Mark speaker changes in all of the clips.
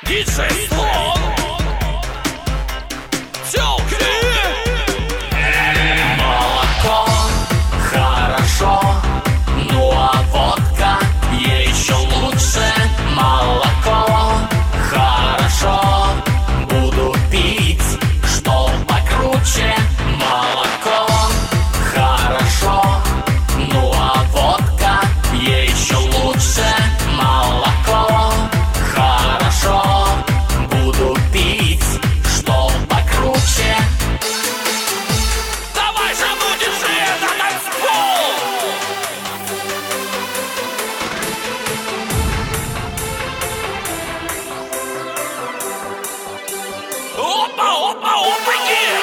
Speaker 1: Диджей Слон. Тёлки.
Speaker 2: Молоко хорошо, ну а водка еще лучше. Молоко хорошо, буду пить, что покруче. Молоко хорошо, ну а водка еще лучше. Молоко хорошо, буду пить, что покруче.
Speaker 1: Давай же будешь это танцпол. Опа, опа, опа,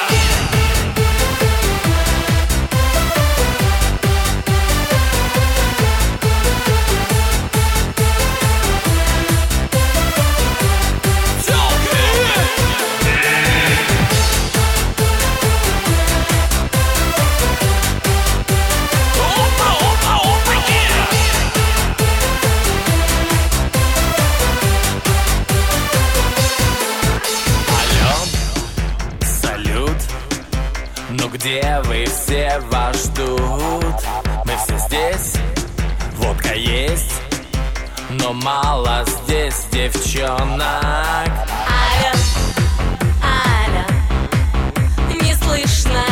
Speaker 2: Салют, ну где вы все, вас ждут? Мы все здесь, водка есть, но мало здесь девчонок.
Speaker 3: Аля, Аля, не слышно